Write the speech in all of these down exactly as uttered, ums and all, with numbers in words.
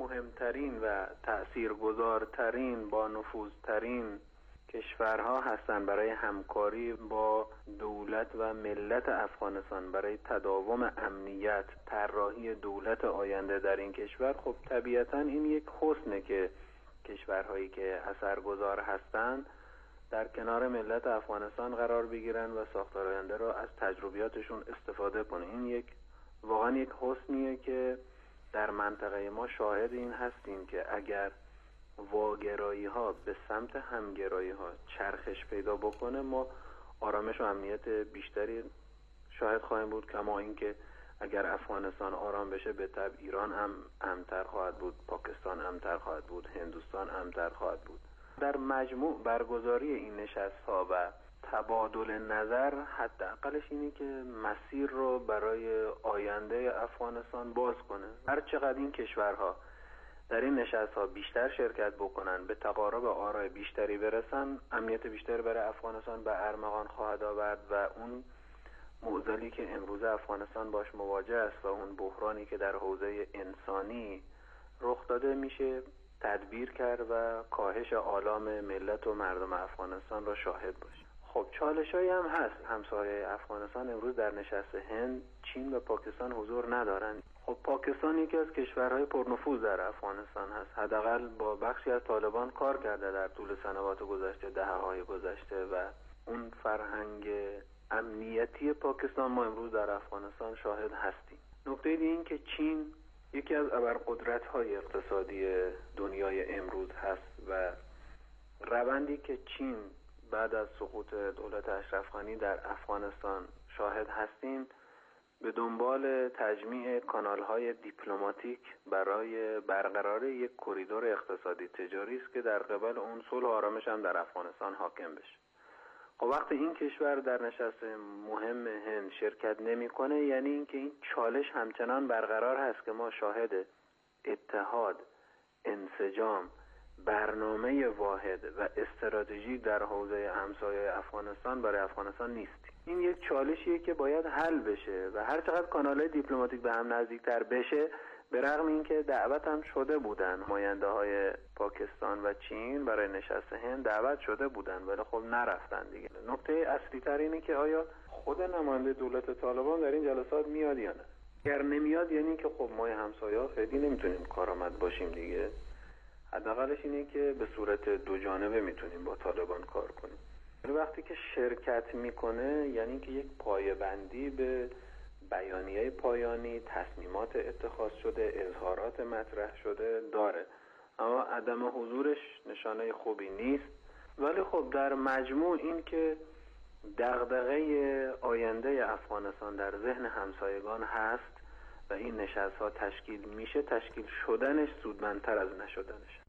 مهمترین و تأثیرگذارترین با نفوذترین کشورها هستند برای همکاری با دولت و ملت افغانستان برای تداوم امنیت، طراحی دولت آینده در این کشور. خب طبیعتاً این یک حسنه که کشورهایی که اثرگذار هستند در کنار ملت افغانستان قرار بگیرن و ساختار آینده را از تجربیاتشون استفاده کنه. این یک واقعا یک حسنیه که در منطقه ما شاهد این هستیم که اگر واگرایی ها به سمت همگرایی ها چرخش پیدا بکنه ما آرامش و امنیت بیشتری شاهد خواهیم بود، کما اینکه اگر افغانستان آرام بشه به طب ایران هم امن‌تر خواهد بود، پاکستان امن‌تر خواهد بود، هندوستان امن‌تر خواهد بود. در مجموع برگزاری این نشست‌ها و تبادل نظر حداقلش اینه که مسیر رو برای آینده افغانستان باز کنه. هر چقدر این کشورها در این نشست‌ها بیشتر شرکت بکنن، به تقارب آرای بیشتری برسن، امنیت بیشتری برای افغانستان به ارمغان خواهد آورد و اون معضلی که امروز افغانستان باش مواجه است و اون بحرانی که در حوزه انسانی رخ داده میشه تدبیر کرد و کاهش آلام ملت و مردم افغانستان را شاهد باشه. خب چالشایی هم هست. همسایه افغانستان امروز در نشست هند، چین و پاکستان حضور ندارند. خب پاکستان یکی از کشورهای پرنفوذ در افغانستان هست. حداقل با بخشی از طالبان کار کرده در طول سنوات گذشته، دهه‌های گذشته و اون فرهنگ امنیتی پاکستان ما امروز در افغانستان شاهد هستیم. نکته دیگه این که چین یکی از ابرقدرت‌های اقتصادی دنیای امروز هست و روندی که چین بعد از سقوط دولت اشرف غنی در افغانستان شاهد هستیم به دنبال تجمیع کانال‌های دیپلماتیک برای برقراری یک کریدور اقتصادی تجاری است که در قبال اون صلح و آرامش هم در افغانستان حاکم بشه. خب وقتی این کشور در نشست مهم هند شرکت نمی‌کنه یعنی اینکه این چالش همچنان برقرار هست که ما شاهد اتحاد، انسجام، برنامه واحد و استراتژیک در حوزه همسایه افغانستان برای افغانستان نیستیم. این یک چالشیه که باید حل بشه و هر چقدر کانال‌های دیپلماتیک به هم نزدیکتر بشه، به رغم اینکه دعوت هم شده بودن نماینده‌های پاکستان و چین برای نشست هند دعوت شده بودن ولی خب نرفتن دیگه. نکته اصلی تر اینه که آیا خود نماینده دولت طالبان در این جلسات میاد یا نه؟ اگر نمیاد یعنی که خب ما همسایه‌ها خیلی نمیتونیم کارآمد باشیم دیگه. حداقلش اینه که به صورت دو جانبه میتونیم با طالبان کار کنیم. وقتی که شرکت میکنه یعنی که یک پایه‌بندی به بیانیه پایانی، تصمیمات اتخاذ شده، اظهارات مطرح شده داره، اما عدم حضورش نشانه خوبی نیست. ولی خب در مجموع این که دغدغه آینده افغانستان در ذهن همسایگان هست و این نشست‌ها تشکیل میشه، تشکیل شدنش سودمندتر از نشدنش.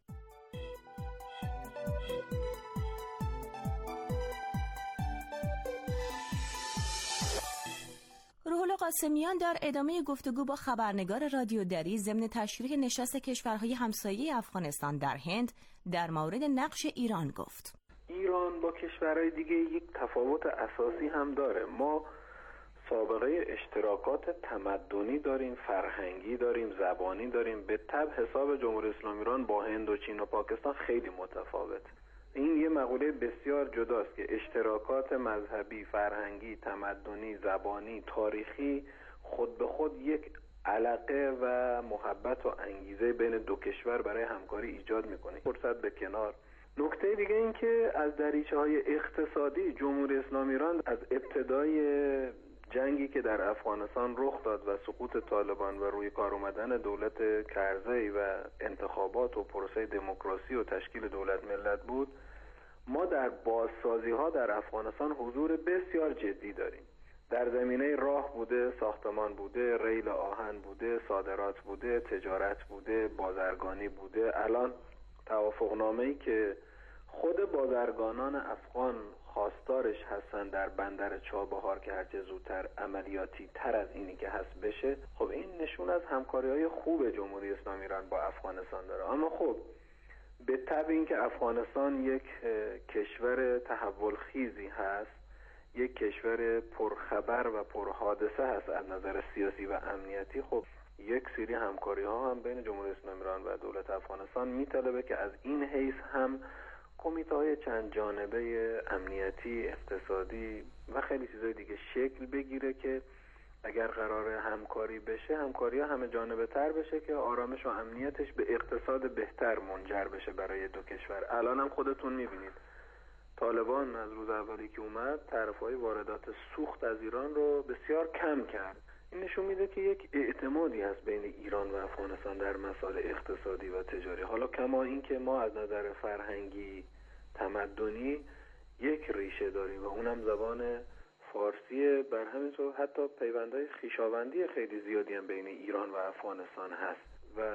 روح الله قاسمیان در ادامه گفتگو با خبرنگار رادیو دری ضمن تشریح نشست کشورهای همسایه افغانستان در هند در مورد نقش ایران گفت. ایران با کشورهای دیگه یک تفاوت اساسی هم داره. ما سابقه اشتراکات تمدنی داریم، فرهنگی داریم، زبانی داریم. به طب حساب جمهوری اسلامی ایران با هند و چین و پاکستان خیلی متفاوت. این یه مقوله بسیار جداست که اشتراکات مذهبی، فرهنگی، تمدنی، زبانی، تاریخی خود به خود یک علاقه و محبت و انگیزه بین دو کشور برای همکاری ایجاد میکنه. فرصت به کنار. نکته دیگه این که از دریچه‌های اقتصادی جمهوری اسلامی ایران از ابتدای جنگی که در افغانستان رخ داد و سقوط طالبان و روی کار اومدن دولت کرزی و انتخابات و پروسه دموکراسی و تشکیل دولت ملت بود، ما در بازسازی ها در افغانستان حضور بسیار جدی داریم. در زمینه راه بوده، ساختمان بوده، ریل آهن بوده، صادرات بوده، تجارت بوده، بازرگانی بوده. الان توافقنامه‌ای که خود بازرگانان افغان خواستارش هستن در بندر چابهار که هرچه زودتر عملیاتی تر از اینی که هست بشه، خب این نشون از همکاری‌های خوب جمهوری اسلامی ایران با افغانستان داره. اما خب به طبع این که افغانستان یک کشور تحول خیزی هست، یک کشور پرخبر و پرحادثه هست از نظر سیاسی و امنیتی، خب یک سری همکاری ها هم بین جمهوری اسلامی ایران و دولت افغانستان میطلبه که از این حیث هم کمیته های چند جانبه امنیتی، اقتصادی و خیلی چیزای دیگه شکل بگیره که اگر قرار همکاری بشه، همکاری ها همه جانبه تر بشه که آرامش و امنیتش به اقتصاد بهتر منجر بشه برای دو کشور. الان هم خودتون میبینید طالبان از روز اولی که اومد طرفهای واردات سوخت از ایران رو بسیار کم کرد. این نشون میده که یک اعتمادی هست بین ایران و افغانستان در مسائل اقتصادی و تجاری. حالا کما این که ما از نظر فرهنگی تمدنی یک ریشه داریم و اونم زبان فارسیه، بر همین صورت حتی پیوندهای خویشاوندی خیلی زیادی هم بین ایران و افغانستان هست و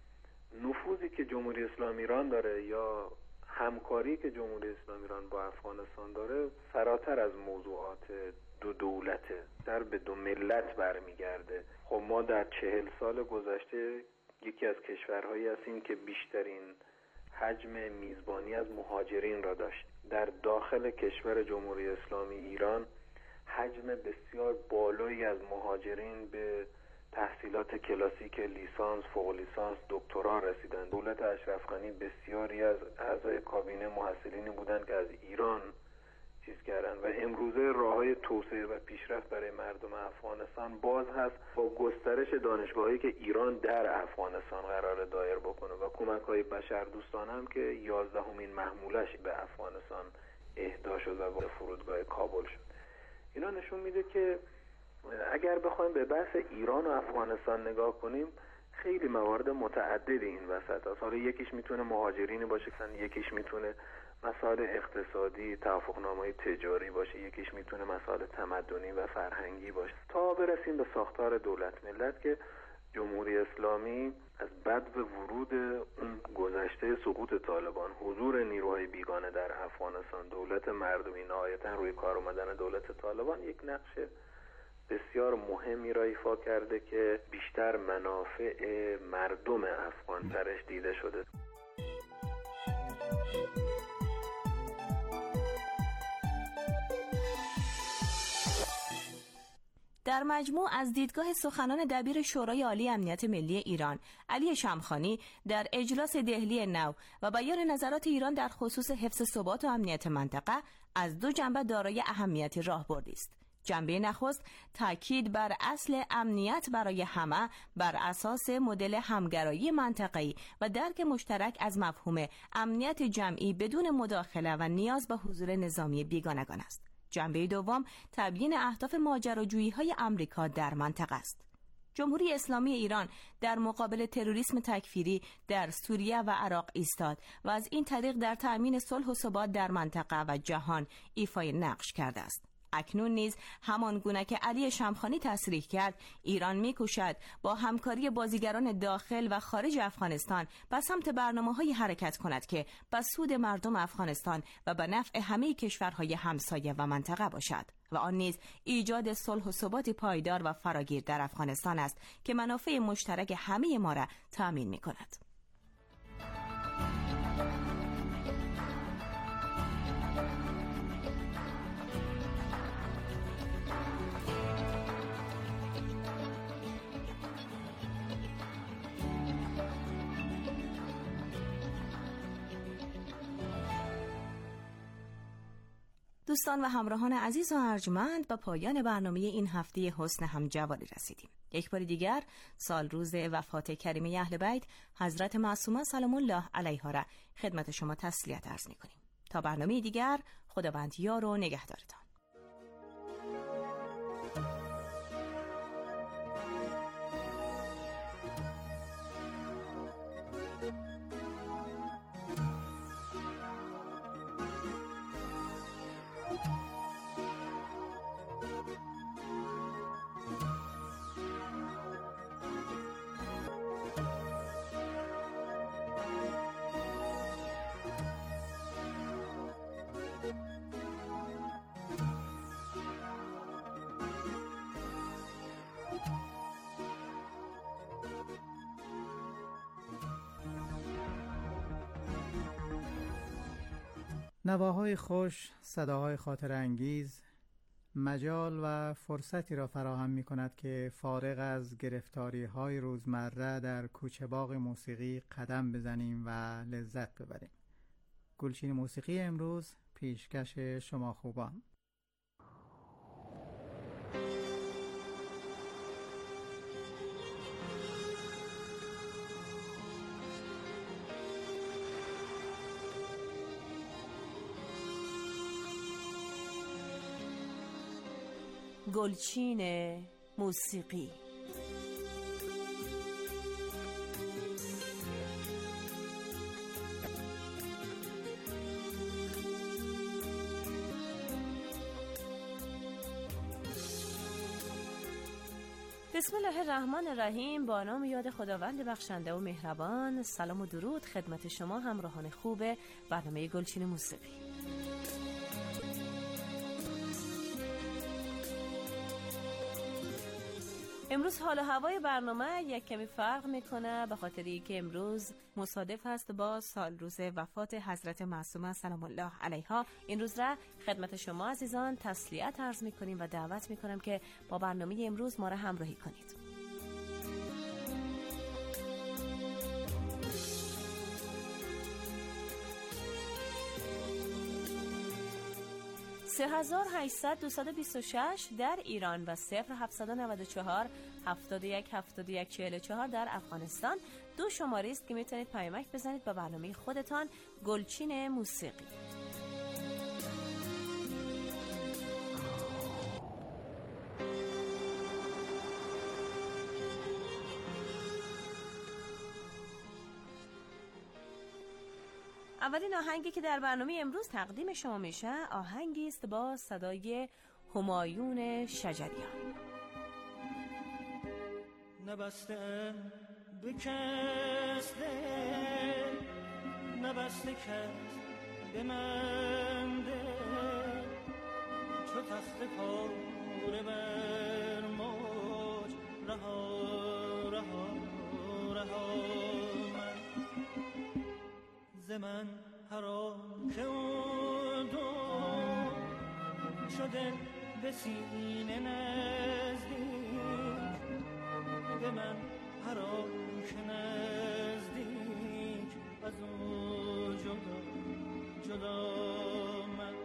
نفوذی که جمهوری اسلامی ایران داره یا همکاری که جمهوری اسلامی ایران با افغانستان داره فراتر از موضوعات دو دولته، در به دو ملت برمیگرده. خب ما در چهل سال گذشته یکی از کشورهایی هستیم که بیشترین حجم میزبانی از مهاجرین را داشت. در داخل کشور جمهوری اسلامی ایران حجم بسیار بالایی از مهاجرین به تحصیلات کلاسیک لیسانس، فوق لیسانس، دکترا رسیدند. دولت اشرف غنی بسیاری از اعضای کابینه محصلینی بودند که از ایران چیز کردن و امروزه راههای توسعه و پیشرفت برای مردم افغانستان باز هست با گسترش دانشگاهی که ایران در افغانستان قرار دایر بکنه و کمک‌های بشردوستانه هم که یازدهمین محمولش به افغانستان اهدا شد و وارد فرودگاه کابل شد. اینا نشون میده که اگر بخوایم به بحث ایران و افغانستان نگاه کنیم خیلی موارد متعددی این وسط هست. حالا یکیش میتونه مهاجرینی باشه، یکیش میتونه مسائل اقتصادی، توافقنامه‌های تجاری باشه، یکیش میتونه مسائل تمدنی و فرهنگی باشه، تا برسیم به ساختار دولت ملت که جمهوری اسلامی از بدو ورود اون گذشته سقوط طالبان، حضور نیروهای بیگانه در افغانستان، دولت مردمی، نهایتا روی کار آمدن دولت طالبان یک نقش بسیار مهمی را ایفا کرده که بیشتر منافع مردم افغان درش دیده شده. در مجموع از دیدگاه سخنان دبیر شورای عالی امنیت ملی ایران علی شمخانی در اجلاس دهلی نو و بیان نظرات ایران در خصوص حفظ ثبات و امنیت منطقه از دو جنبه دارای اهمیت راهبردی است. جنبه نخست تاکید بر اصل امنیت برای همه بر اساس مدل همگرایی منطقه‌ای و درک مشترک از مفهوم امنیت جمعی بدون مداخله و نیاز به حضور نظامی بیگانگان است. جنبه دوم تبیین اهداف ماجراجویی‌های آمریکا در منطقه است. جمهوری اسلامی ایران در مقابل تروریسم تکفیری در سوریه و عراق ایستاد و از این طریق در تأمین صلح و ثبات در منطقه و جهان ایفای نقش کرده است. اکنون نیز همان گونه که علی شمخانی تصریح کرد، ایران می‌کوشد با همکاری بازیگران داخل و خارج افغانستان به سمت برنامه‌های حرکت کند که به سود مردم افغانستان و به نفع همه کشورهای همسایه و منطقه باشد و آن نیز ایجاد صلح و ثبات پایدار و فراگیر در افغانستان است که منافع مشترک همه ما را تأمین می‌کند. دوستان و همراهان عزیز و ارجمند، به پایان برنامه این هفته حسن همجواری رسیدیم. یک بار دیگر سال روز وفات کریمه اهل بیت حضرت معصومه سلام الله علیها را خدمت شما تسلیت عرض می‌کنیم. تا برنامه دیگر، خداوند یار و نگهدارتان. نواهای خوش، صداهای خاطر انگیز مجال و فرصتی را فراهم می کند که فارغ از گرفتاری های روزمره در کوچه باغ موسیقی قدم بزنیم و لذت ببریم. گلچین موسیقی امروز پیشکش شما خوبان. گلچین موسیقی. بسم الله الرحمن الرحیم. با نام یاد خداوند بخشنده و مهربان. سلام و درود خدمت شما همراهان خوب برنامه گلچین موسیقی. امروز حال و هوای برنامه یک کمی فرق میکنه به خاطر اینکه امروز مصادف است با سال روز وفات حضرت معصومه سلام الله علیها. این روز را خدمت شما عزیزان تسلیت عرض میکنیم و دعوت میکنم که با برنامه امروز ما را همراهی کنید. سه هزار و هشتصد دویست و بیست و شش در ایران و صفر هفتصد و نود و چهار هفتاد و یک هفتاد و یک چهل و چهار در افغانستان دو شماره است که میتونید پیامک بزنید با برنامه خودتان گلچین موسیقی. اولین آهنگی که در برنامه امروز تقدیم شما میشه آهنگی است با صدای همایون شجریان. نبسته بکسته نبسته کس به من ده چو تخت پاره بر موج رها رها رها من ز من حرام که اون دو شده به سینه نزدیک به من حرام که نزدیک از اون جدا جدا من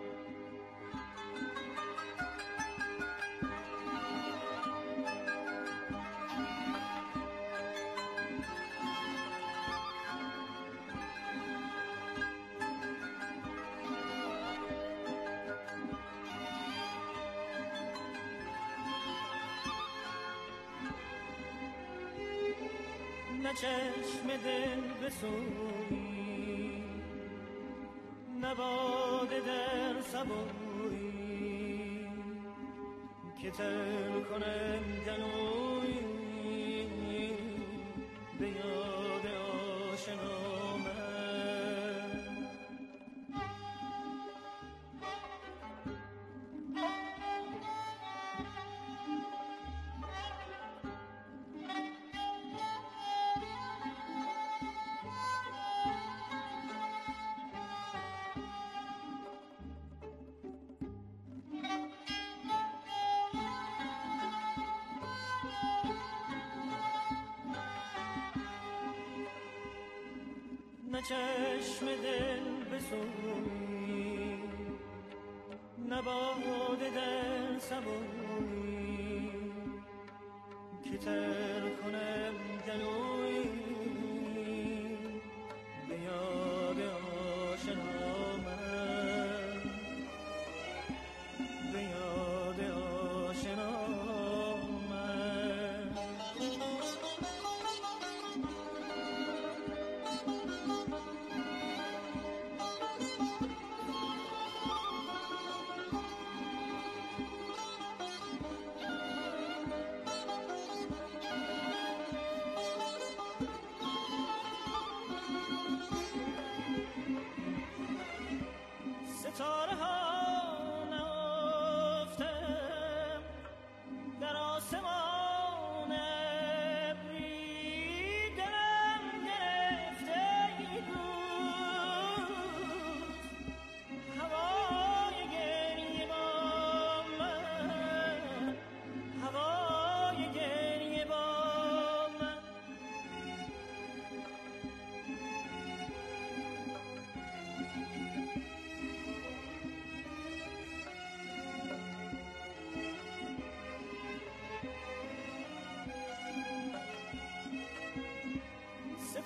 نه چشم دل بسویی نه باده در سبویی که تر کنم گلویی به یاد آشنا من نه چشم دل بسویی نه باده در سبویی که تر کنم گلویی به یاد آشنا من به یاد آشنا من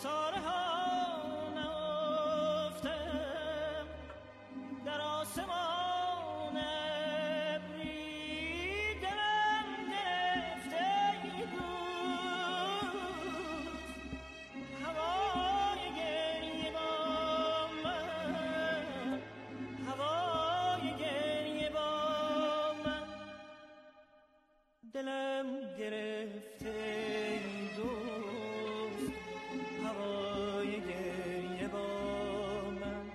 ستاره ها نهفته در آسمان ابری، دلم گرفته ای روز هوای گریه با من، هوای گریه با من، دلم گرفته ای دوست هوای گریه با من.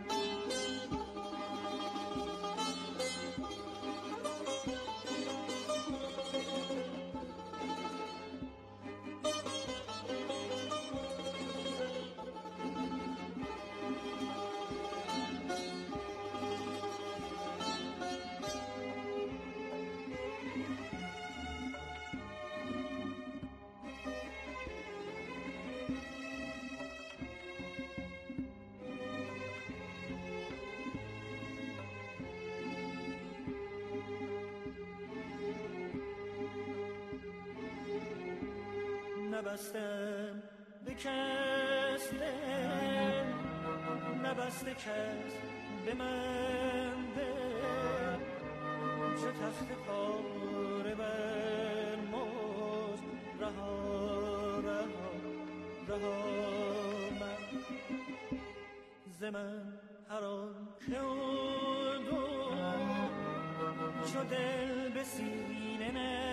نبستم به کس دل، نبسته کس به من دل، چو تخت پاره بر مزد رها رها رها من، ز من هر آن که اردم چو دل به سینه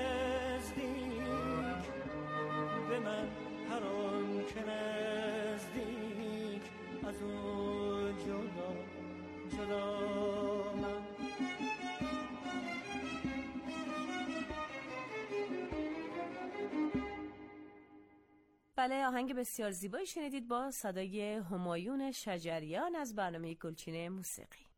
نزدیک، به من هر آن که نزدیک از او جدا جدا من. بله، آهنگ بسیار زیبایی شنیدید با صدای همایون شجریان از برنامه گلچین موسیقی.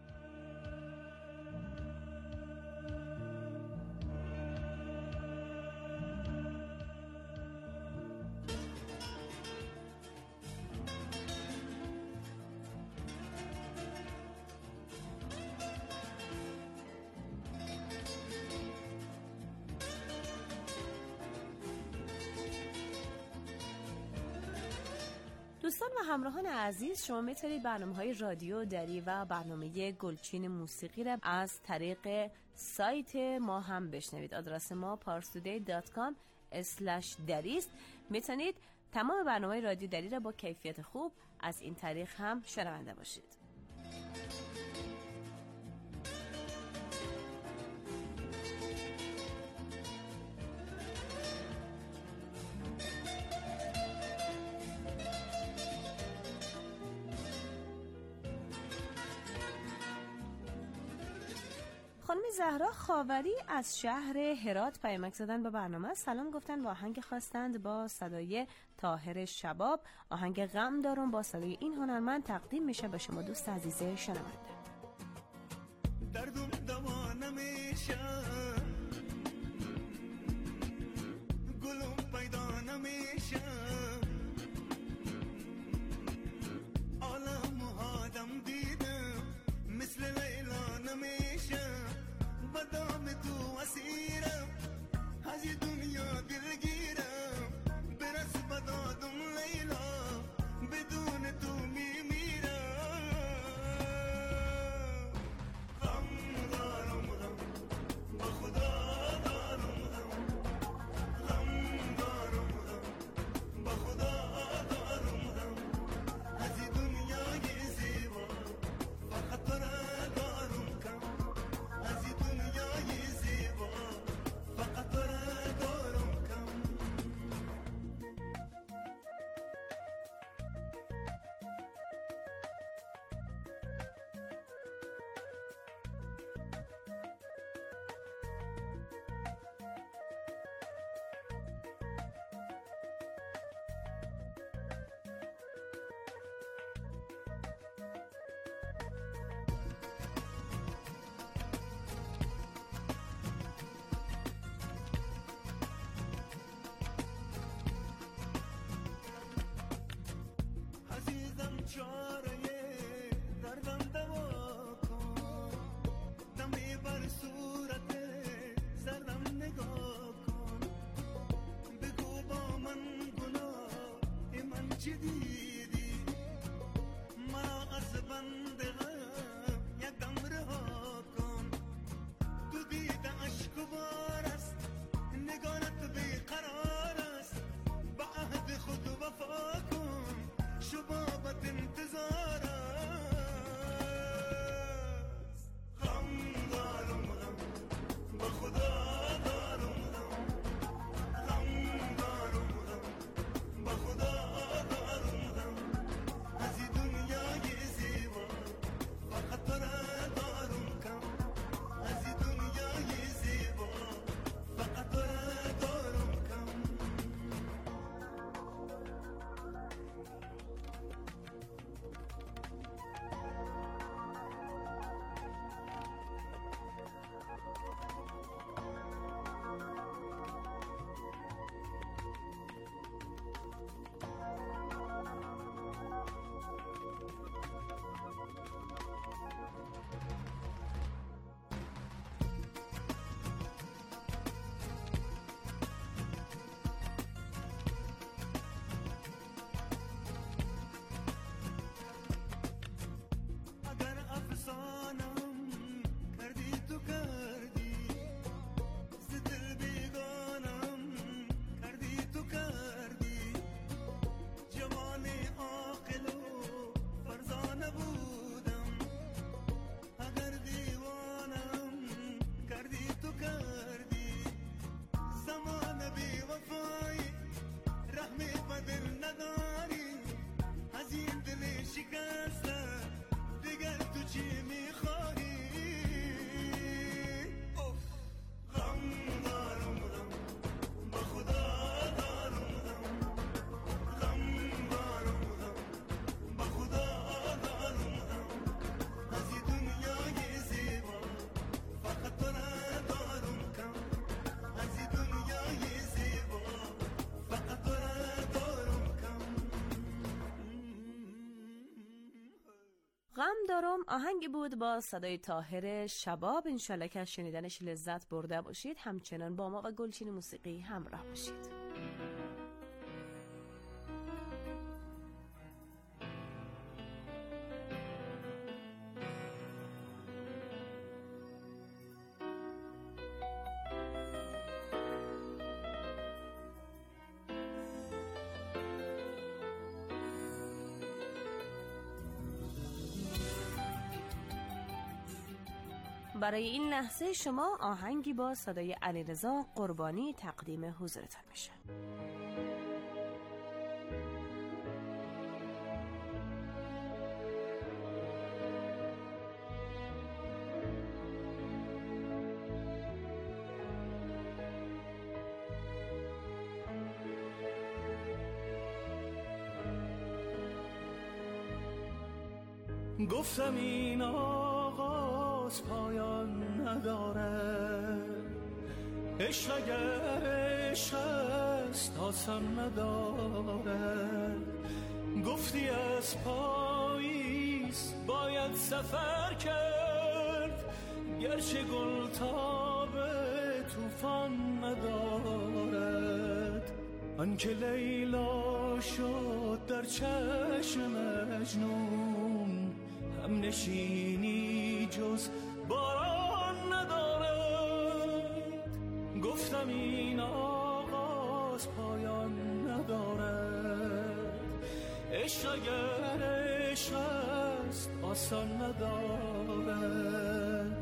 دوستان و همراهان عزیز، شما میتونید برنامه‌های رادیو دری و برنامه گلچین موسیقی را از طریق سایت ما هم بشنوید. آدرس ما پارستودی دات کام اسلش دری است. میتونید تمام برنامه‌های رادیو دری را با کیفیت خوب از این طریق هم شنونده باشید. خانم زهرا خاوری از شهر هرات پیامک زدن به برنامه. سلام گفتن، با آهنگ خواستند با صدای طاهر شباب. آهنگ غم دارم با صدای این هنرمند تقدیم میشه به شما دوست عزیز شنونده. دردم دوا نمیشه، گلم پیدا نمیشه، عالم آدم دیدم مثل لیلا نمیشه، بدام تو اسیرم از این دنیا دلگیرم، برس بدادم لیلا بدون تو میمیرم. غم دارم غم با خدا دارم غم، غم دارم غم با خدا دارم غم، از این دنیای زیبا فقط تو را دارم کم، از این دنیای زیبا فقط تو را دارم کم. عزیزم چاره دردم دوا کن، دمی بر صورت زردم نگاه کن، بگو با من گناه من چی دید دارم آهنگی بود با صدای طاهر شباب. انشالله که از شنیدنش لذت برده باشید. همچنان با ما و گلچین موسیقی همراه باشید. برای این لحظه شما آهنگی با صدای علیرضا قربانی تقدیم حضورتان میشه. گفتم این آغاز پایان نداره، عشق اگر عشق است آسان نداره. گفتی از پاییز باید سفر کرد، گرچه گل تاب توفان ندارد. آنکه لیلا شد در چشم مجنون، هم نشینی جز باران ندارد. گفتم این آغاز پایان ندارد، عشق اگر عشق است آسان ندارد.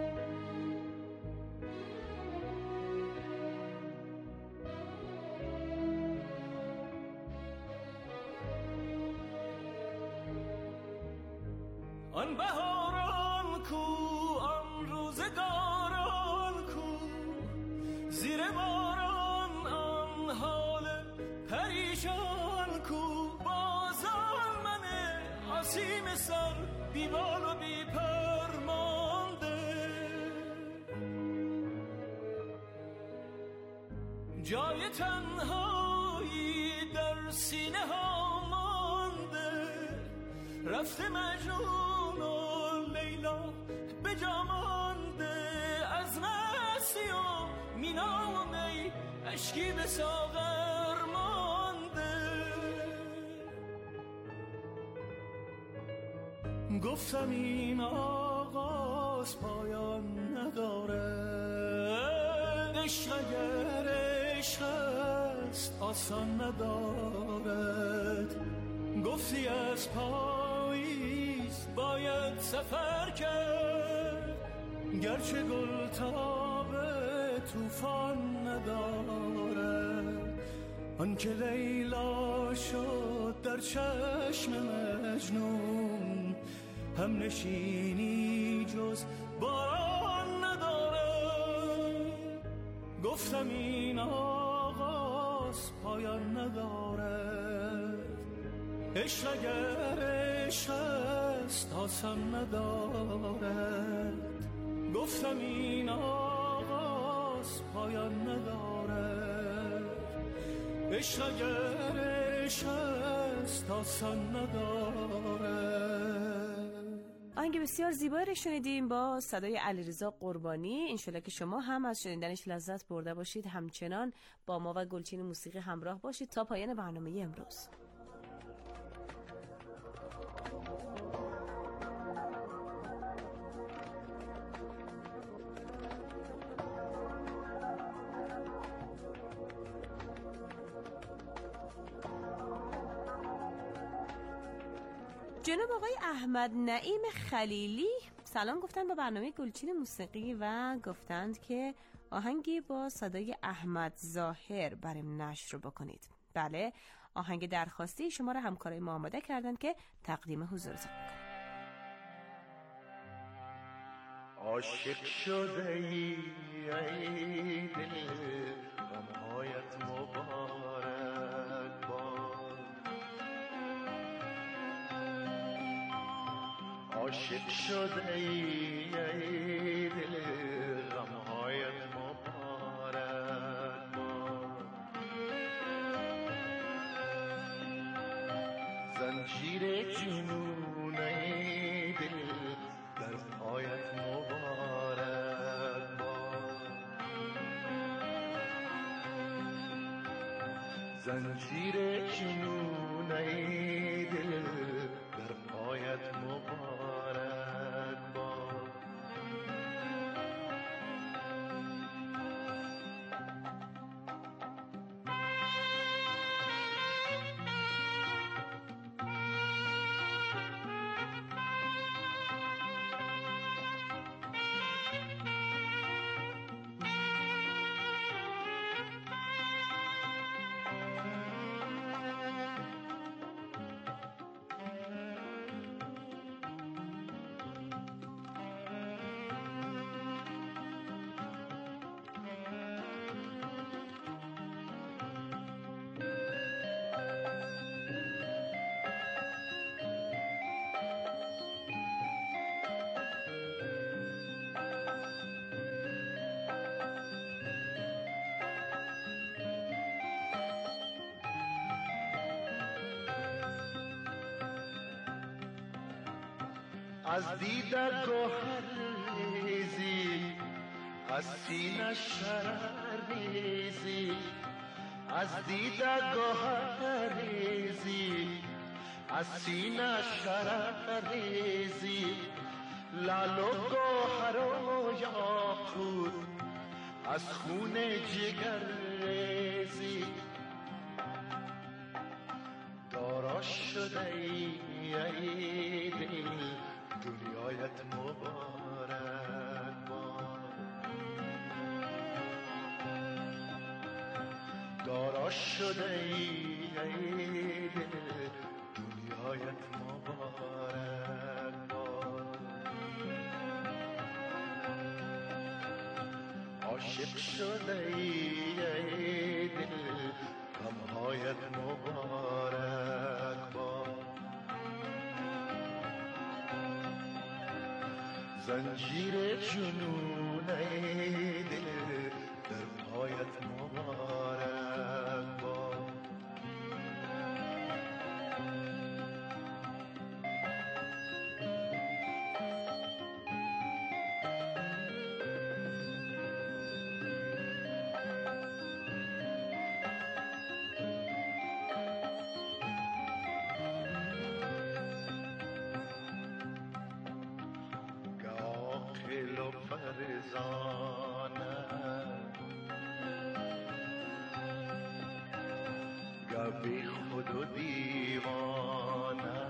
آن بهاران کو، آن روزگاران کو، زیر باران آن حال پریشان کو. بازان من آسیم سر بی بال و بی پر مانده، جای تنهایی در سینه ها مانده. رفته مجنون به جامانده، از مستی و مینا و می اشکی به ساغر مانده. گفتم این آغاز پایان نداره، عشق اگر عشق است آسان ندارد. گفتی از پاییز باید سفر کرد، گرچه گل تاب توفان ندارد. آنکه لیلا شد در چشم مجنون، هم نشینی جز باران ندارد. گفتم این آغاز پایان ندارد، عشق اگر عشق است آسان ندارد. گفتم این آغاز پایان ندارد، عشق اگر عشق است آسان ندارد. آهنگ بسیار زیبایی رو شنیدیم با صدای علیرضا قربانی. انشالله که شما هم از شنیدنش لذت برده باشید. همچنان با ما و گلچین موسیقی همراه باشید تا پایان برنامه امروز. جناب آقای احمد نعیم خلیلی سلام گفتن با برنامه گلچین موسیقی و گفتند که آهنگی با صدای احمد ظاهر برام نشر بکنید. بله، آهنگ درخواستی شما را همکارای ما آماده کردن که تقدیم حضورتون میکنم. عاشق شده ای ای دل غمهایت مبارک باد. عاشق شده ای ای دل غمهایت مبارک باد. زنجیر جنون ای دل زنجیر جنون ای دل در پایت مبارک باد. از دیده گوهر ریزی، از سینه شرر ریزی، از دیده گوهر ریزی، از سینه شرر ریزی، لال و گوهر و یاقوت از خون جگر ریزی. دارا شده ای دل دنیایت مبارک باد. دارا شده ای دل دنیایت مبارک باد. عاشق شده ای دل غمهایت مبارک باد. زنجیر جنون ای دل در پایت مبارک باد. فرزانه گوی خود و دیوانه،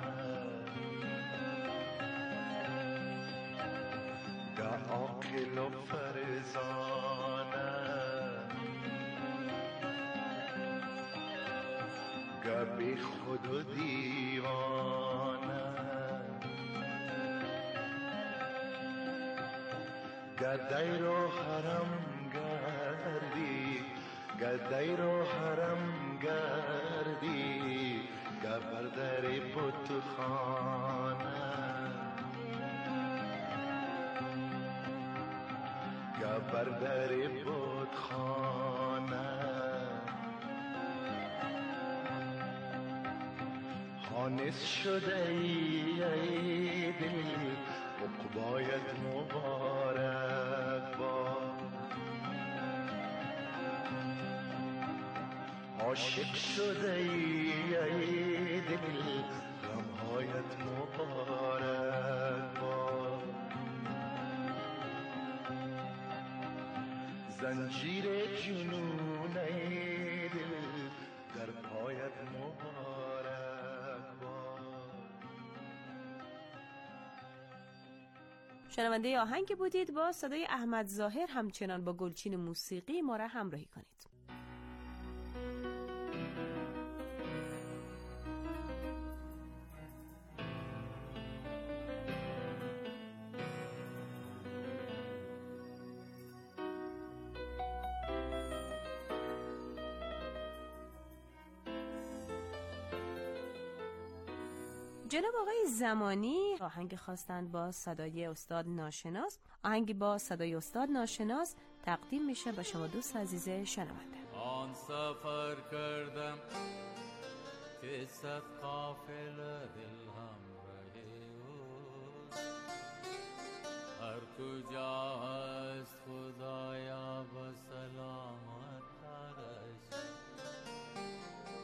گه عاقل و فرزانه گوی خود و دیوانه، گدای رو حرم گردی، گدای رو حرم گردی، گبر در بت خانه، گبر در بت خانه. خانس شده ای دل عقبایت مبارک باد. عاشق شده ای دل غمهایت مبارک باد. زنجیر جنون ای دل در پایت مبارک باد. شنونده آهنگ بودید با صدای احمد ظاهر، همچنان با گلچین موسیقی ما را همراهی کنید. جناب آقای زمانی آهنگ خواستند با صدای استاد ناشناس. آهنگی با صدای استاد ناشناس تقدیم میشه به شما دوست عزیز شنونده. آن سفر کردم که صد قافله دل همراه اوست، هر کجا هست خدایا با سلامت ترش،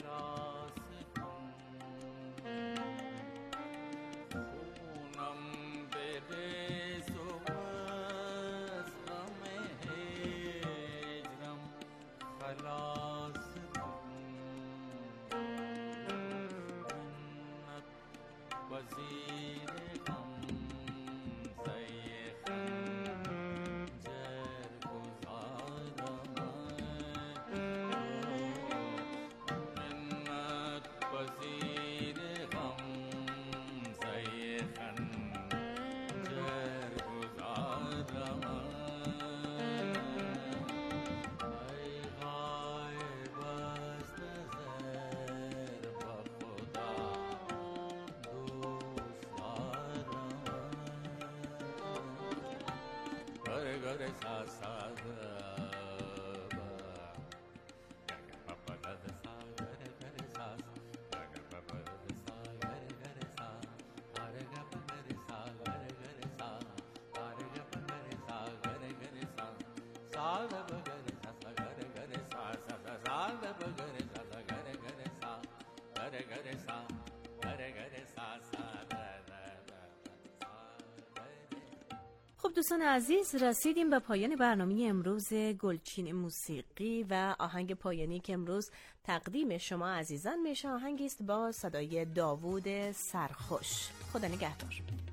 خب دوستان عزیز، رسیدیم به پایان برنامه امروز گلچین موسیقی و آهنگ پایانی که امروز تقدیم شما عزیزان میشه آهنگی است با صدای داوود سرخوش. خدا نگهدار.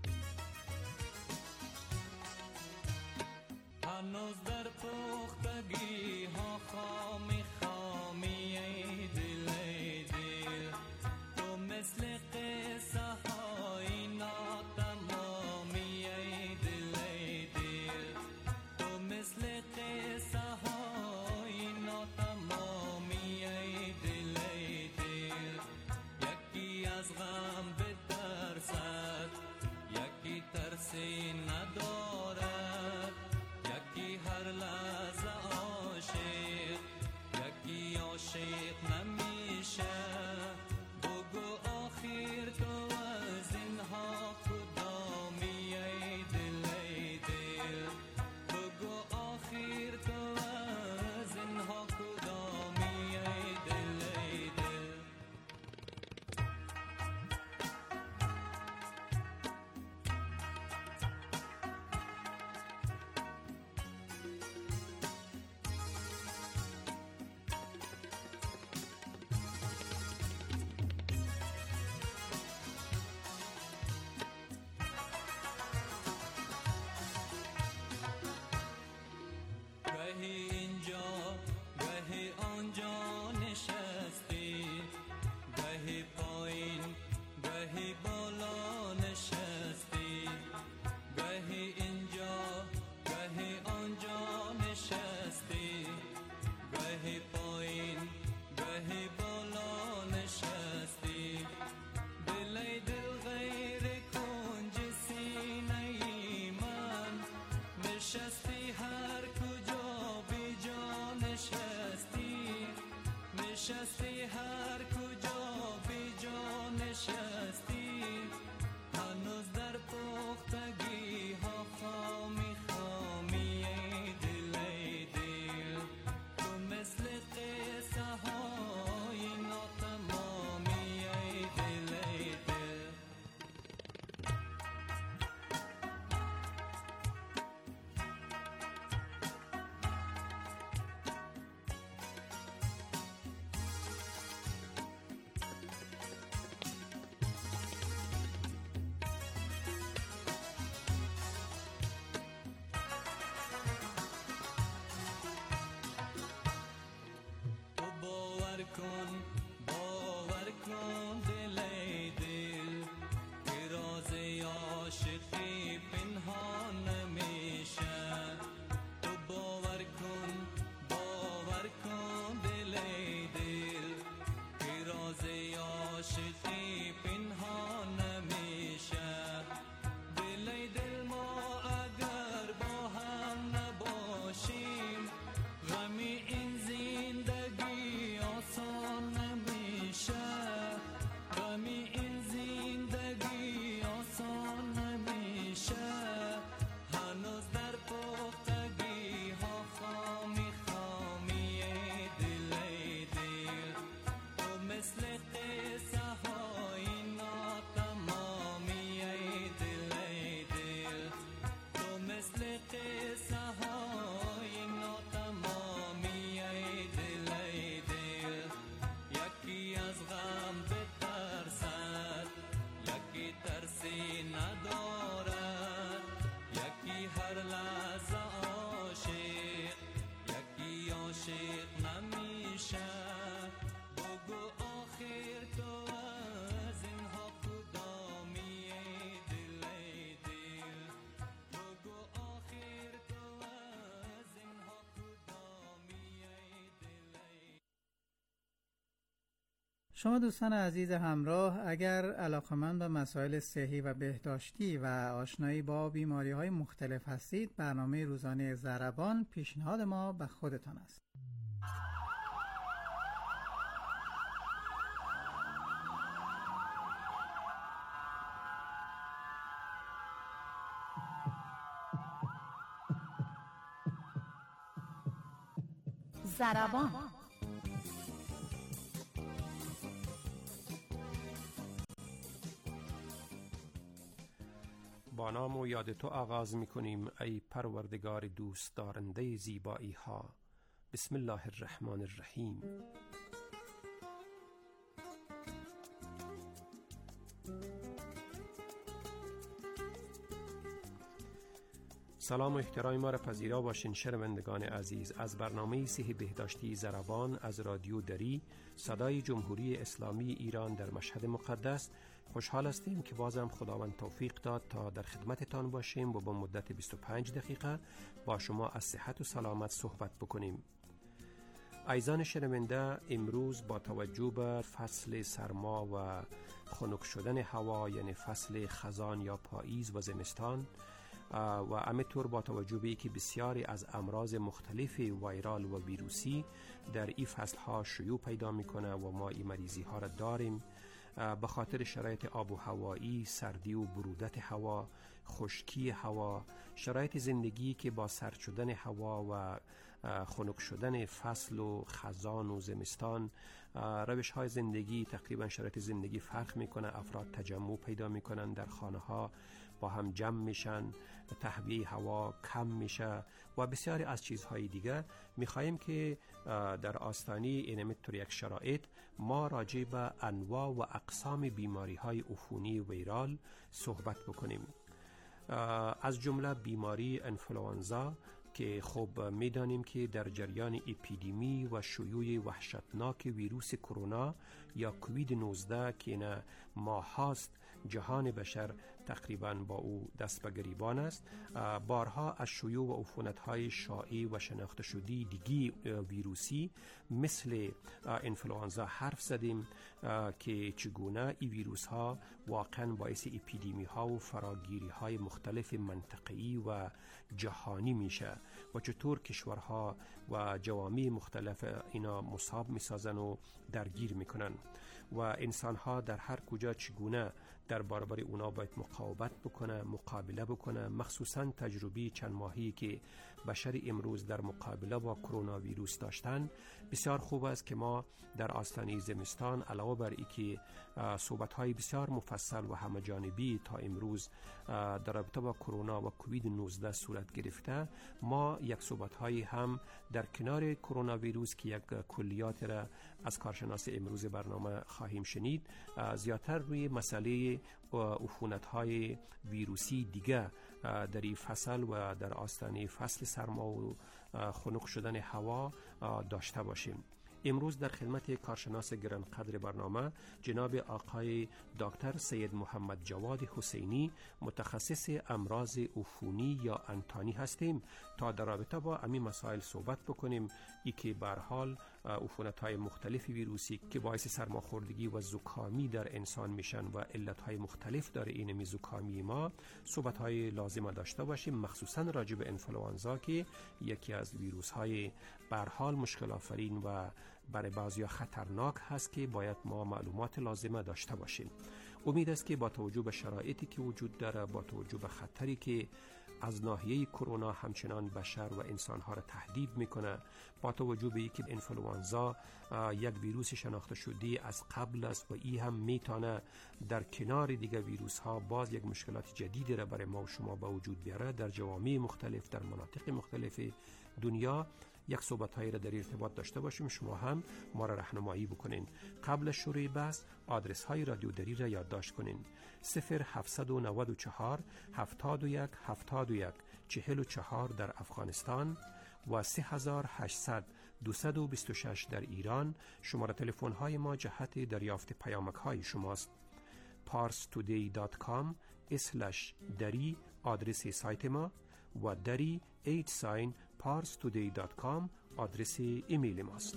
هنوز در پختگی ها خامی خامی ای دل ای دل، تو مثل قصه های ناتمامی ای دل ای دل، تو مثل قصه های ناتمامی ای دل ای دل. یکی از غم بترسد، یکی ترسی ندارد، یکی هر لحظه عاشق، یکی عاشق نمیشه. بگو آخر تو از اینها کدامی ای دل ای دل، بگو آخر تو از اینها کدامی ای دل ای دل. گهی اینجا گهی آنجا نشستی، گهی پایین گهی بالا نشستی، گهی اینجا گهی آنجا نشستی، گهی پایین گهی بالا نشستی. دل ای دل غیر کنج سینه ای من نشستی، هر کجا بی جا نشستی، نشستی هر کجا بی جا نشستی. هنوز در پختگی ها خامی خامی ای دل ای دل، تو مثل قصه های ناتمامی ای دل ای دل. مثل قصه های ناتمامی ای دل ای دل، تو مثل قصه های ناتمامی ای دل ای دل. یکی از غم بترسد، یکی ترسی ندارد، یکی هر لحظه عاشق، یکی عاشق نمیشه. بگو آخر تو از اینها کدامی ای دل ای دل، بگو آخر تو از اینها کدامی ای دل ای. شما دوستان عزیز همراه، اگر علاقمند به مسائل صحی و بهداشتی و آشنایی با بیماری های مختلف هستید، برنامه روزانه ضربان پیشنهاد ما به خودتان است. ضربان. با نام و یاد تو آغاز می کنیم ای پروردگار دوست دارنده زیبایی ها. بسم الله الرحمن الرحیم. سلام و احترام ما را پذیرا باشین شنوندگان عزیز. از برنامه صحی بهداشتی ضربان از رادیو دری صدای جمهوری اسلامی ایران در مشهد مقدس خوشحال هستیم که بازم خداوند توفیق داد تا در خدمتتان باشیم و با مدت بیست و پنج دقیقه با شما از صحت و سلامت صحبت بکنیم. عزیزان شنونده، امروز با توجه به فصل سرما و خنک شدن هوا، یعنی فصل خزان یا پاییز و زمستان، و همینطور با توجه به اینکه بسیاری از امراض مختلف ویرال و ویروسی در این فصل ها شیوع پیدا میکنه و ما این مریضی ها را داریم، به خاطر شرایط آب و هوایی، سردی و برودت هوا، خشکی هوا، شرایط زندگی که با سرد شدن هوا و خنک شدن فصل و خزان و زمستان، روش های زندگی، تقریبا شرایط زندگی فرق میکنه. افراد تجمع پیدا میکنن در خانه ها، با هم جمع میشن، تهویه هوا کم میشه و بسیاری از چیزهای دیگه. میخواهیم که در آستانه اینمتر یک شرایط ما راجع به انواع و اقسام بیماری های عفونی ویرال صحبت بکنیم. از جمله بیماری انفلوانزا که خب میدانیم که در جریان اپیدمی و شیوع وحشتناک ویروس کرونا یا کووید نوزده که نه ماه هاست جهان بشر تقریبا با او دست به گریبان است، بارها از شیوع و عفونت‌های شایع و شناخته شده دیگی ویروسی مثل انفلوانزا حرف زدیم که چگونه این ویروس ها واقعا باعث اپیدمی ها و فراگیری های مختلف منطقه‌ای و جهانی میشه و چطور کشورها و جوامع مختلف اینا مصاب میسازن و درگیر میکنن و انسان ها در هر کجا چگونه در برابر اونا باید مقاومت بکنه، مقابله بکنه. مخصوصا تجربه چند ماهی که بشر امروز در مقابله با کرونا ویروس داشتن بسیار خوب است که ما در آستانه زمستان علاوه بر اینکه صحبت های بسیار مفصل و همه جانبی تا امروز در رابطه با کرونا و کووید نوزده صورت گرفته، ما یک صحبت های هم در کنار کرونا ویروس که یک کلیات را از کارشناس امروز برنامه خواهیم شنید، زیادتر روی مسئله عفونت های ویروسی دیگه در این فصل و در آستانه فصل سرما و خنک شدن هوا داشته باشیم. امروز در خدمت کارشناس گرانقدر برنامه جناب آقای دکتر سید محمد جواد حسینی، متخصص امراض عفونی یا انتانی هستیم تا در رابطه با همین مسائل صحبت بکنیم. ای که به هر حال عفونت‌های مختلف ویروسی که باعث سرماخوردگی و زکامی در انسان میشن و علت‌های مختلف داره این زکامی ما صحبت‌های لازم داشته باشیم، مخصوصا راجع به انفلوانزا که یکی از ویروس‌های به هر حال مشکل آفرین و برای بعضیا خطرناک هست که باید ما معلومات لازمه داشته باشیم. امید است که با توجه به شرایطی که وجود داره، با توجه به خطری که از ناحیه کرونا همچنان بشر و انسانها را تهدید میکنه، با توجه به اینکه انفلوانزا یک ویروس شناخته شده از قبل است و این هم میتونه در کنار دیگه ویروس ها باز یک مشکلات جدیدی را برای ما و شما به وجود بیاره در جوامع مختلف، در مناطق مختلف دنیا. یک صحبت هایی را در ارتباط داشته باشیم، شما هم ما را راهنمایی بکنین. قبل از شروع بحث آدرس های رادیو دری را یادداشت کنین: صفر هفتصد و نود و چهار هفتاد و یک هفتاد و یک چهل و چهار در افغانستان و سه هزار و هشتصد دویست و بیست و شش در ایران. شماره تلفن های ما جهت دریافت پیامک های شماست. پارس تودی دات کام اسلش دری آدرس سایت ما و دری ایت ساین پارس تودی دات کام آدرس ایمیل ماست.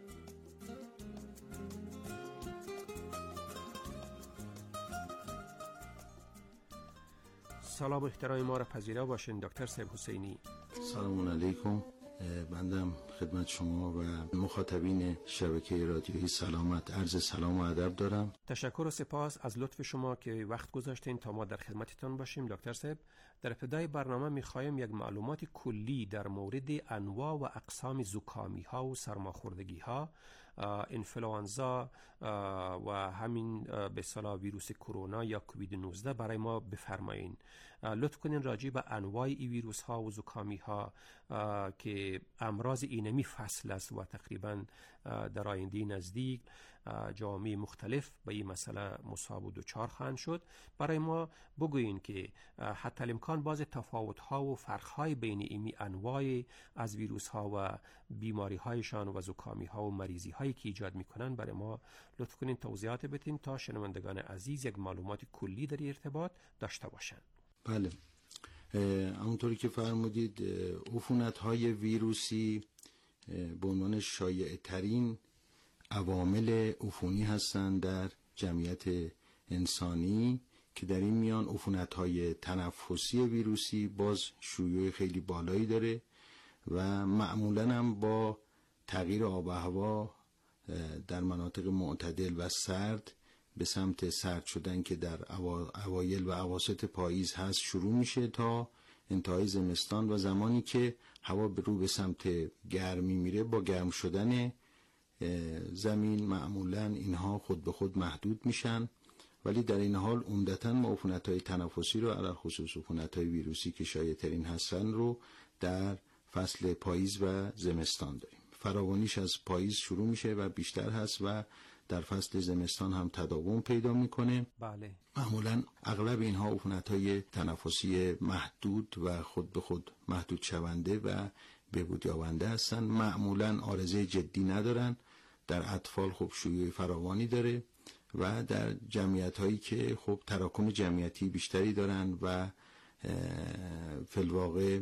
سلام و احترام ما را پذیرا باشین دکتر صاحب حسینی. سلام علیکم. بندم خدمت شما و مخاطبین شبکه رادیویی سلامت عرض سلام و ادب دارم. تشکر و سپاس از لطف شما که وقت گذاشتین تا ما در خدمتتان باشیم دکتر صاحب. در ابتدای برنامه می‌خوایم یک معلومات کلی در مورد انواع و اقسام زکامی ها و سرماخوردگی ها، انفلوانزا و همین به اصطلاح ویروس کرونا یا کووید نوزده برای ما بفرمایین. لطف کنین راجع به انواع این ویروس ها و زکامی ها که امراض اینمی فصل است و تقریبا در آینده نزدیک جوامع مختلف به این مسئله مصاب و دچار خواهند شد، برای ما بگویین که حتی الامکان باز تفاوت ها و فرق های بین این انواع از ویروس ها و بیماری هایشان و زکامی ها و مریضی هایی که ایجاد میکنن برای ما لطف کنین توضیحات بدین تا شنوندگان عزیز یک معلومات کلی در ارتباط داشته باشند. بله، همونطوری که فرمودید عفونت های ویروسی به عنوان شایع ترین عوامل عفونی هستند در جمعیت انسانی که در این میان عفونت های تنفسی ویروسی باز شیوع خیلی بالایی داره و معمولاً هم با تغییر آب و هوا در مناطق معتدل و سرد به سمت سرد شدن که در اوایل و اواسط پاییز هست شروع میشه تا انتهای زمستان و زمانی که هوا به رو به سمت گرمی میره با گرم شدن زمین معمولاً اینها خود به خود محدود میشن، ولی در این حال عمدتاً ما عفونت‌های تنفسی رو علاوه خصوص عفونت‌های ویروسی که شایع‌ترین هستن رو در فصل پاییز و زمستان داریم. فراوانیش از پاییز شروع میشه و بیشتر هست و در فصل زمستان هم تداوم پیدا میکنه. بله. معمولاً اغلب اینها عفونت‌های تنفسی محدود و خود به خود محدود شونده و بهبود یابنده هستن. معمولاً عارضه جدی ندارن. در اطفال خب شیوع فراوانی داره و در جمعیت هایی که خب تراکم جمعیتی بیشتری دارن و فی‌الواقع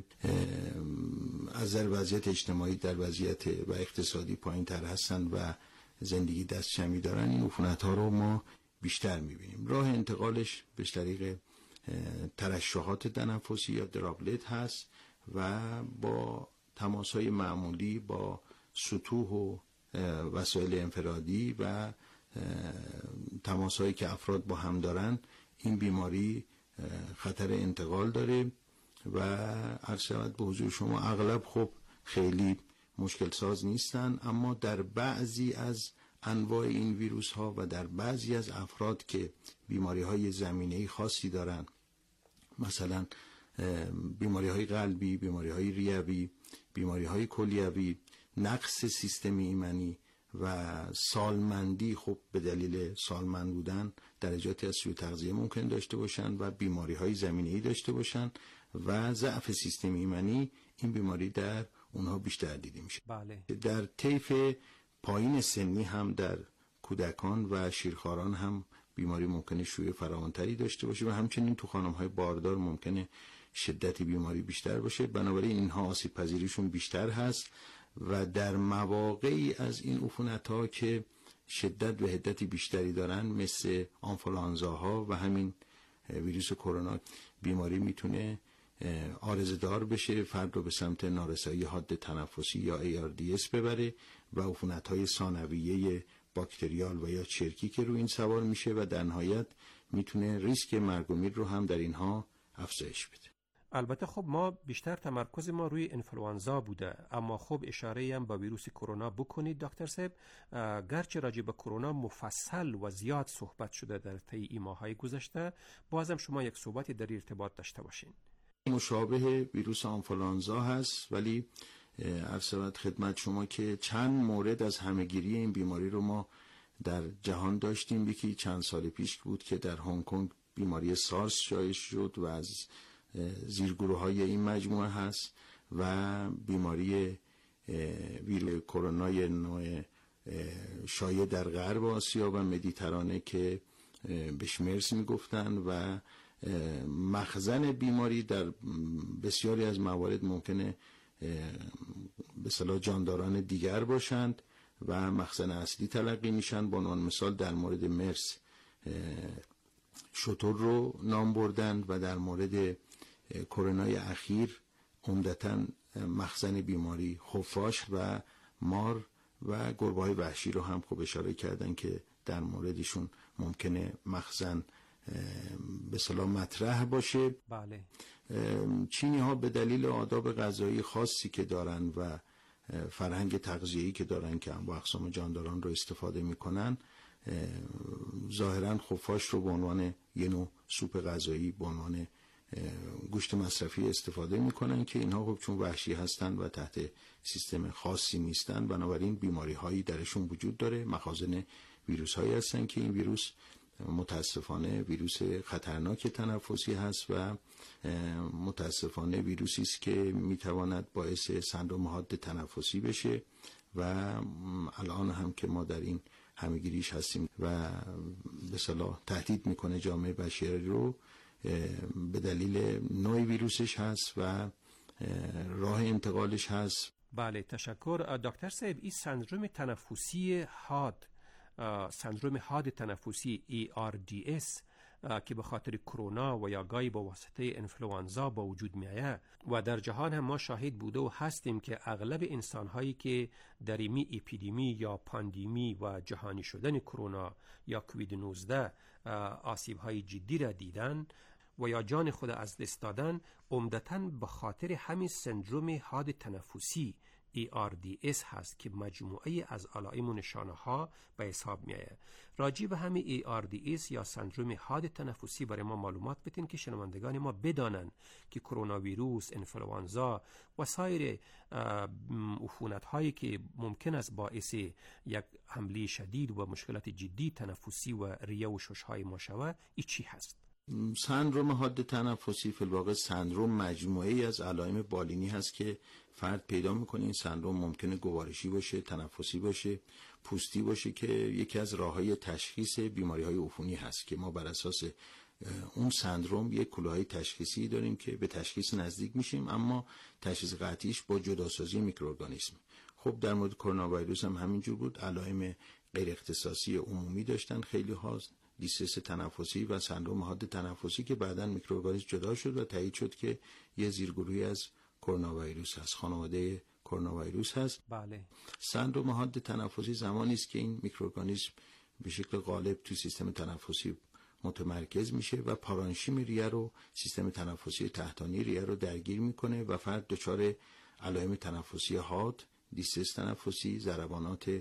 از در وضعیت اجتماعی در وضعیت و اقتصادی پایین تر هستن و زندگی دست جمعی دارن، این عفونت ها رو ما بیشتر میبینیم. راه انتقالش به طریق ترشحات تنفسی یا دراپلت هست و با تماس های معمولی با سطوح و وسایل انفرادی و تماس هایی که افراد با هم دارن این بیماری خطر انتقال داره و عرض شود به حضور شما اغلب خب خیلی مشکل ساز نیستن، اما در بعضی از انواع این ویروس ها و در بعضی از افراد که بیماری های زمینه‌ای خاصی دارن، مثلا بیماری های قلبی، بیماری های ریوی، بیماری های کلیوی، نقص سیستم ایمنی و سالمندی، خب به دلیل سالمند بودن درجاتی از سوء تغذیه ممکن داشته باشن و بیماری های زمینه‌ای داشته باشن و ضعف سیستم ایمنی، این بیماری در اونها بیشتر دیده میشه. بله. در طیف پایین سنی هم در کودکان و شیرخواران هم بیماری ممکنه شیوع فراوانتری داشته باشه و همچنین تو خانم‌های باردار ممکنه شدت بیماری بیشتر باشه. بنابراین اینها آسیب پذیریشون بیشتر هست و در مواقعی از این عفونت‌ها که شدت و حدت بیشتری دارن مثل آنفولانزاها و همین ویروس کرونا، بیماری میتونه عارضه دار بشه، فرد رو به سمت نارسایی حاد تنفسی یا ای آر دی اس ببره و عفونت‌های ثانویه باکتریال و یا چرکی که رو این سوار میشه و در نهایت میتونه ریسک مرگ و میر رو هم در اینها افزایش بده. البته خب ما بیشتر تمرکز ما روی انفلوانزا بوده، اما خب اشاره هم به ویروس کرونا بکنید دکتر صاحب. گرچه راجع به کرونا مفصل و زیاد صحبت شده در طی این ماه‌های گذشته، بازم شما یک صحبتی در ارتباط داشته باشین. مشابه ویروس آنفولانزا هست، ولی عرض شود خدمت شما که چند مورد از همهگیری این بیماری رو ما در جهان داشتیم. یکی چند سال پیش بود که در هنگ کنگ بیماری سارس شایع شد و از زیرگروه های این مجموعه هست، و بیماری ویروس کرونای نوع شایع در غرب آسیا و مدیترانه که بهش مرس میگفتن، و مخزن بیماری در بسیاری از موارد ممکنه به اصطلاح جانداران دیگر باشند و مخزن اصلی تلقی میشن. به عنوان مثال در مورد مرس شتر رو نام بردند و در مورد کرونای اخیر عمدتاً مخزن بیماری خفاش و مار و گربه‌های وحشی رو هم خوب اشاره کردن که در موردشون ممکنه مخزن به اصطلاح مطرح باشه. بله. چینی ها به دلیل آداب غذایی خاصی که دارن و فرهنگ تغذیه‌ای که دارن که انواع اقسام جانداران رو استفاده میکنن، ظاهراً خفاش رو به عنوان یه نوع سوپ غذایی، به عنوان گوشت مصرفی استفاده میکنن که اینها خب چون وحشی هستن و تحت سیستم خاصی نیستن، بنابراین بیماری هایی درشون وجود داره. مخازن ویروس هایی هستن که این ویروس متاسفانه ویروس خطرناک تنفسی هست و متاسفانه ویروسی است که میتواند باعث سندرم حاد تنفسی بشه و الان هم که ما در این همهگیریش هستیم و به اصطلاح تهدید میکنه جامعه بشری رو به دلیل نوع ویروسش هست و راه انتقالش هست. بله تشکر دکتر صاحب. این سندرم تنفسی حاد، سندرم حاد تنفسی ای آر دی اس که به خاطر کرونا و یا گاهی با واسطه انفلوانزا با وجود میآید و در جهان هم ما شاهد بوده و هستیم که اغلب انسان‌هایی که در این اپیدمی یا پاندمی و جهانی شدن کرونا یا کووید نوزده آسیب‌های جدی را دیدن و یا جان خود از دست دادن، عمدتاً به خاطر همین سندرم حاد تنفسی ای آر دی اس هست که مجموعه از علائم و نشانه ها به حساب می آید. راجع به همین ای آر دی اس یا سندرم حاد تنفسی برای ما معلومات بدین که شنوندگان ما بدانند که کرونا ویروس، انفلوانزا و سایر عفونت هایی که ممکن است باعث یک حمله شدید و مشکلات جدی تنفسی و ریه و شش های ما شود، این چی هست؟ سندرم حاد تنفسی فی الواقع سندرم مجموعه‌ای از علائم بالینی هست که فرد پیدا میکنه. این سندرم ممکنه گوارشی باشه، تنفسی باشه، پوستی باشه که یکی از راههای تشخیص بیماری‌های عفونی هست که ما بر اساس اون سندرم یک کلاهی تشخیصی داریم که به تشخیص نزدیک میشیم، اما تشخیص قطعیش با جداسازی میکروارگانیسم. خب در مورد کرونا ویروس هم همینجور بود. علائم غیر اختصاصی عمومی داشتن خیلی ها، دیسترس تنفسی و سندرم حاد تنفسی که بعداً میکروارگانیسم جدا شد و تایید شد که یه زیرگروهی از کرونا ویروس هست، خانواده کرونا ویروس هست. بله. سندرم حاد تنفسی زمانی است که این میکروارگانیسم به شکل غالب تو سیستم تنفسی متمرکز میشه و پارانشیم ریه رو، سیستم تنفسی تحتانی ریه رو درگیر میکنه و فرد دچار علائم تنفسی حاد، دیسترس تنفسی، ضربانات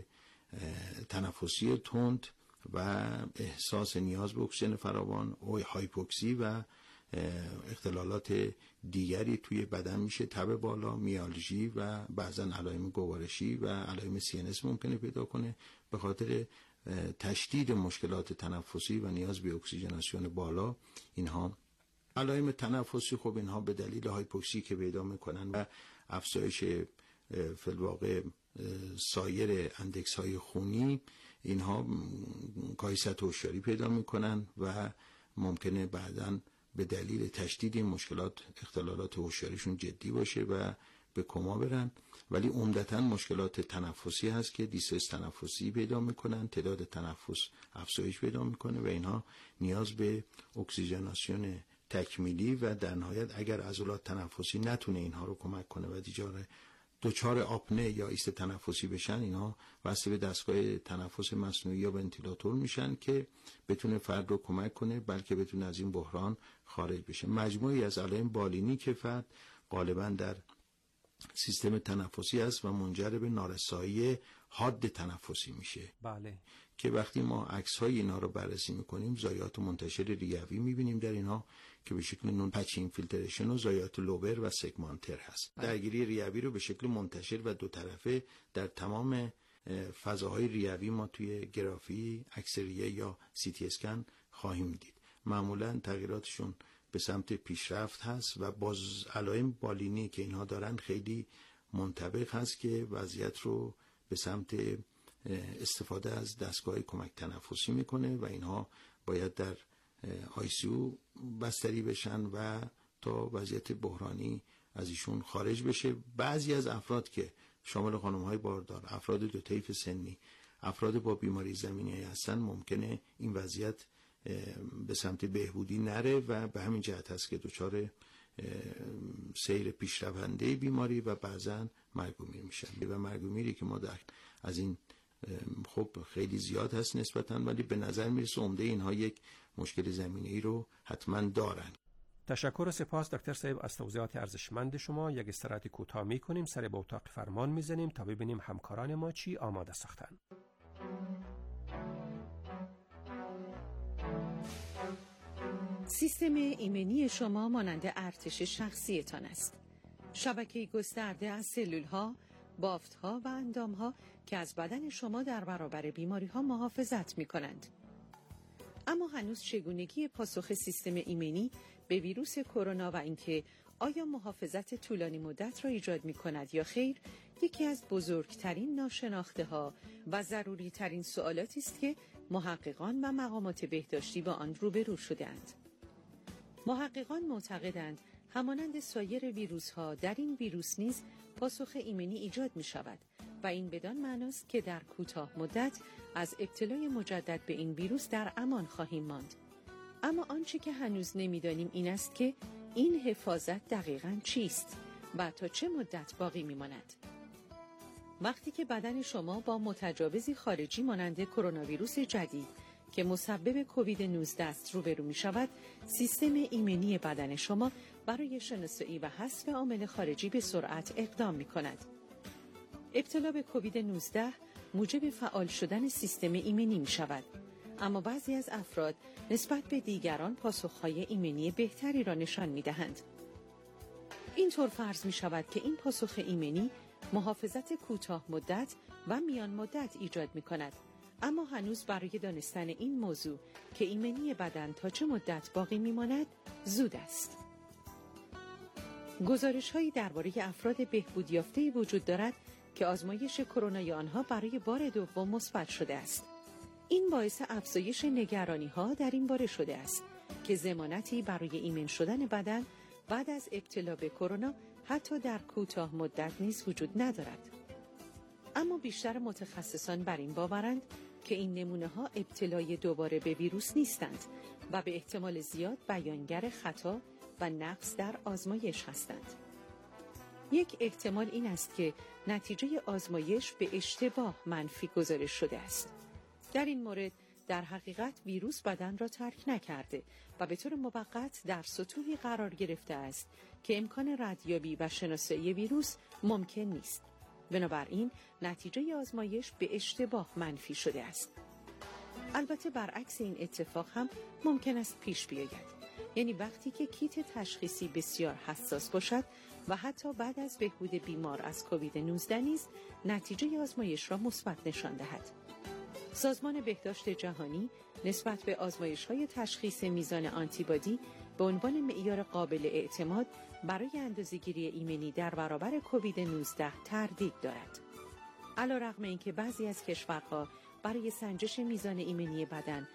تنفسی تند و احساس نیاز به اکسیژن فراوان و هایپوکسی و اختلالات دیگری توی بدن میشه. تب بالا، میالژی و بعضا علائم گوارشی و علائم سی ان اس ممکنه پیدا کنه به خاطر تشدید مشکلات تنفسی و نیاز به اکسیژناسیون بالا. اینها علائم تنفسی خب اینها به دلیل هایپوکسی که پیدا میکنن و افزایش فی الواقع سایر اندکس های خونی، اینها کاهش هوشیاری پیدا میکنن و ممکنه بعداً به دلیل تشدید این مشکلات اختلالات هوشیاریشون جدی باشه و به کما برن. ولی عمدتاً مشکلات تنفسی هست که دیسترس تنفسی پیدا میکنن، تعداد تنفس افزایش پیدا میکنه و اینها نیاز به اکسیژناسیون تکمیلی و در نهایت اگر عضلات تنفسی نتونه اینها رو کمک کنه و دیجار دچار آپنه یا ایست تنفسی بشن، اینا وصل به دستگاه تنفس مصنوعی یا ونتیلاتور میشن که بتونه فرد رو کمک کنه، بلکه بتونه از این بحران خارج بشه. مجموعی از علائم بالینی که فرد غالبا در سیستم تنفسی است و منجر به نارسایی حاد تنفسی میشه. بله. که وقتی ما عکس‌های اینا رو بررسی میکنیم، ضایعات منتشر ریوی میبینیم در اینها که به شکل نون پچ اینفیلتریشن و ضایعات لوبر و سگمانتر هست. درگیری ریوی رو به شکل منتشر و دو طرفه در تمام فضاهای ریوی ما توی گرافی، عکس ریه یا سی تی اسکن خواهیم دید. معمولا تغییراتشون به سمت پیشرفت هست و باز علائم بالینی که اینها دارن خیلی منطبق هست که وضعیت رو به سمت استفاده از دستگاه کمک تنفسی میکنه و اینها باید در آی سی یو بستری بشن و تا وضعیت بحرانی از ایشون خارج بشه. بعضی از افراد که شامل خانم‌های باردار، افراد دو طیف سنی، افراد با بیماری زمینی هستن، ممکنه این وضعیت به سمت بهبودی نره و به همین جهت هست که دچار سیر پیشرونده بیماری و بعضا مرگ و میر میشن. و مرگ و میری که ما در از این خب خیلی زیاد هست نسبتاً، ولی به نظر میرسه عمده اینها یک مشکل زمینه‌ای رو حتما دارن. تشکر و سپاس دکتر صاحب از توضیحات ارزشمند شما. یک استراحت کوتاه می‌کنیم، سر به اتاق فرمان می‌زنیم تا ببینیم همکاران ما چی آماده ساختن. سیستم ایمنی شما مانند ارتش شخصیتان است. شبکه گسترده از سلول‌ها، بافت‌ها و اندام‌ها که از بدن شما در برابر بیماری‌ها محافظت می‌کنند. اما هنوز چگونگی پاسخ سیستم ایمنی به ویروس کرونا و اینکه آیا محافظت طولانی مدت را ایجاد می‌کند یا خیر، یکی از بزرگترین ناشناخته‌ها و ضروری‌ترین سوالاتی است که محققان و مقامات بهداشتی با آن روبرو شده‌اند. محققان معتقدند همانند سایر ویروس‌ها در این ویروس نیز پاسخ ایمنی ایجاد می‌شود و این بدان معناست که در کوتاه مدت از ابتلای مجدد به این ویروس در امان خواهیم ماند. اما آنچه که هنوز نمی‌دانیم این است که این حفاظت دقیقاً چیست و تا چه مدت باقی می‌ماند. وقتی که بدن شما با متجاوزی خارجی مانند کرونا ویروس جدید که مسبب کووید نوزده است روبرو می‌شود، سیستم ایمنی بدن شما برای شناسایی و حذف عامل خارجی به سرعت اقدام می‌کند. ابتلا به کووید نوزده موجب فعال شدن سیستم ایمنی می‌شود، اما بعضی از افراد نسبت به دیگران پاسخ‌های ایمنی بهتری را نشان می‌دهند. اینطور فرض می‌شود که این پاسخ ایمنی محافظت کوتاه مدت و میان مدت ایجاد می‌کند، اما هنوز برای دانستن این موضوع که ایمنی بدن تا چه مدت باقی می‌ماند زود است. گزارش‌هایی درباره افراد بهبود یافته‌ای وجود دارد که آزمایش کرونای آنها برای بار دوم مثبت شده است. این باعث افزایش نگرانی‌ها در این باره شده است که ضمانتی برای ایمن شدن بدن بعد از ابتلا به کرونا حتی در کوتاه مدت نیز وجود ندارد. اما بیشتر متخصصان بر این باورند که این نمونه‌ها ابتلای دوباره به ویروس نیستند و به احتمال زیاد بیانگر خطا و نقص در آزمایش هستند. یک احتمال این است که نتیجه آزمایش به اشتباه منفی گزارش شده است. در این مورد در حقیقت ویروس بدن را ترک نکرده و به طور موقت در سطوحی قرار گرفته است که امکان ردیابی و شناسایی ویروس ممکن نیست. بنابراین نتیجه آزمایش به اشتباه منفی شده است. البته برعکس این اتفاق هم ممکن است پیش بیاید. یعنی وقتی که کیت تشخیصی بسیار حساس باشد و حتی بعد از بهبود بیمار از کووید نوزده نیز نتیجه آزمایش را مثبت نشان دهد. سازمان بهداشت جهانی نسبت به آزمایش‌های تشخیص میزان آنتیبادی به عنوان معیار قابل اعتماد برای اندازه‌گیری ایمنی در برابر کووید نوزده تردید دارد. علی‌رغم اینکه بعضی از کشورها برای سنجش میزان ایمنی بدن